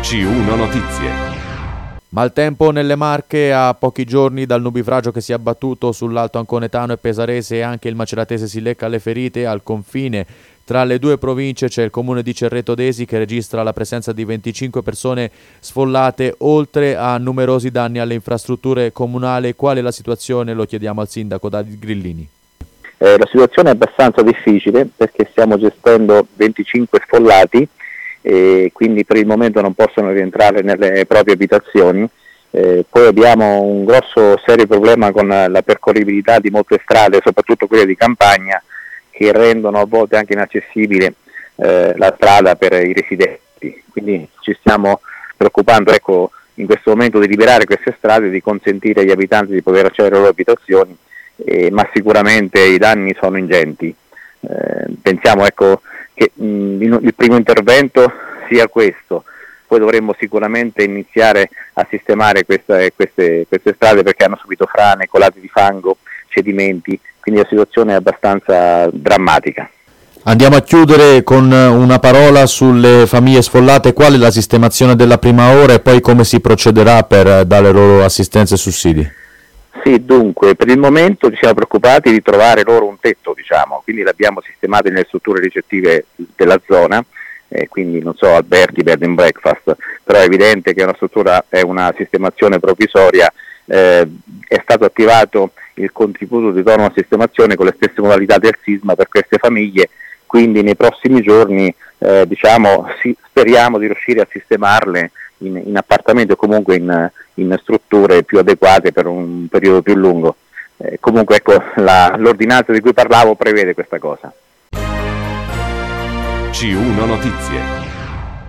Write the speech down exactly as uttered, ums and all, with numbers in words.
C uno Notizie. Maltempo nelle Marche a pochi giorni dal nubifragio che si è abbattuto sull'Alto Anconetano e Pesarese, e anche il maceratese si lecca le ferite. Al confine tra le due province c'è il comune di Cerreto d'Esi che registra la presenza di venticinque persone sfollate, oltre a numerosi danni alle infrastrutture comunali. Qual è la situazione? Lo chiediamo al sindaco David Grillini. Eh, la situazione è abbastanza difficile perché stiamo gestendo venticinque sfollati e quindi per il momento non possono rientrare nelle proprie abitazioni. Eh, poi abbiamo un grosso serio problema con la percorribilità di molte strade, soprattutto quelle di campagna, che rendono a volte anche inaccessibile eh, la strada per i residenti. Quindi ci stiamo preoccupando, ecco, in questo momento di liberare queste strade e di consentire agli abitanti di poter accedere alle loro abitazioni, eh, ma sicuramente i danni sono ingenti. Eh, pensiamo ecco che mh, il primo intervento sia questo, poi dovremmo sicuramente iniziare a sistemare questa, queste, queste strade perché hanno subito frane, colate di fango, cedimenti, quindi la situazione è abbastanza drammatica. Andiamo a chiudere con una parola sulle famiglie sfollate. Qual è la sistemazione della prima ora e poi come si procederà per dare loro assistenza e sussidi? Sì, dunque, per il momento ci siamo preoccupati di trovare loro un tetto, diciamo, quindi l'abbiamo sistemato nelle strutture ricettive della zona, eh, quindi non so, alberghi, bed and breakfast, però è evidente che una struttura è una sistemazione provvisoria. Eh, è stato attivato il contributo di autonoma sistemazione con le stesse modalità del sisma per queste famiglie, quindi nei prossimi giorni eh, diciamo, sì, speriamo di riuscire a sistemarle in, in appartamenti o comunque in, in strutture più adeguate per un periodo più lungo. Eh, comunque ecco, la, l'ordinanza di cui parlavo prevede questa cosa. C uno Notizie.